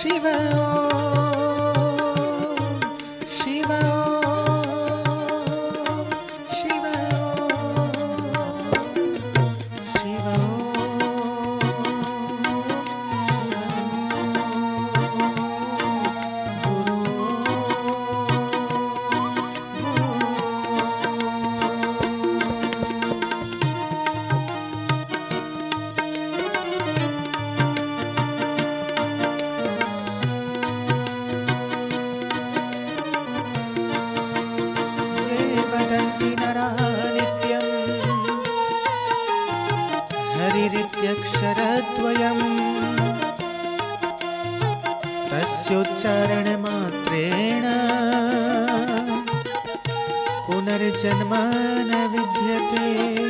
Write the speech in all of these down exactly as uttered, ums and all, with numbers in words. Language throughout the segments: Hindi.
शिव शिव शिव शिव हरिरित्यक्षरद्वयम् तस्योच्चारणमात्रेण पुनर्जन्म न विद्यते।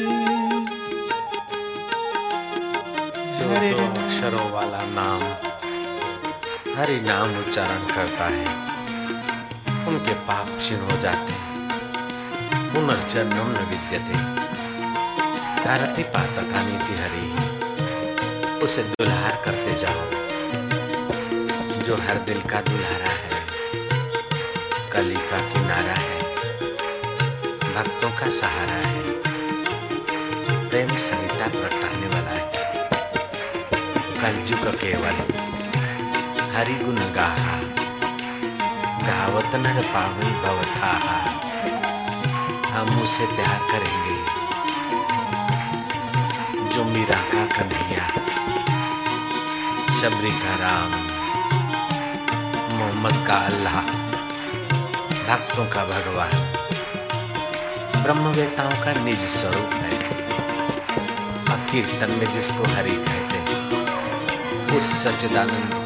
जो दो अक्षरों वाला नाम हरि नाम उच्चारण करता है उनके पाप क्षीण हो जाते हैं। पुनर्जन्म न विद्यते। भारती पातका नीति हरि, उसे दुल्हार करते जाओ जो हर दिल का दुल्हारा है, कली का किनारा है, भक्तों का सहारा है, प्रेम सरिता प्रगटाने वाला है। कलयुग केवल हरि गुण गाहा, गावत नर पावई भवथाहा। हम उसे प्यार करेंगे जो मीरा का कन्हैया, शबरी का राम, मोहम्मद का अल्लाह, भक्तों का भगवान, ब्रह्मवेताओं का निज स्वरूप है। और कीर्तन में जिसको हरि कहते हैं उस सच्चिदानंद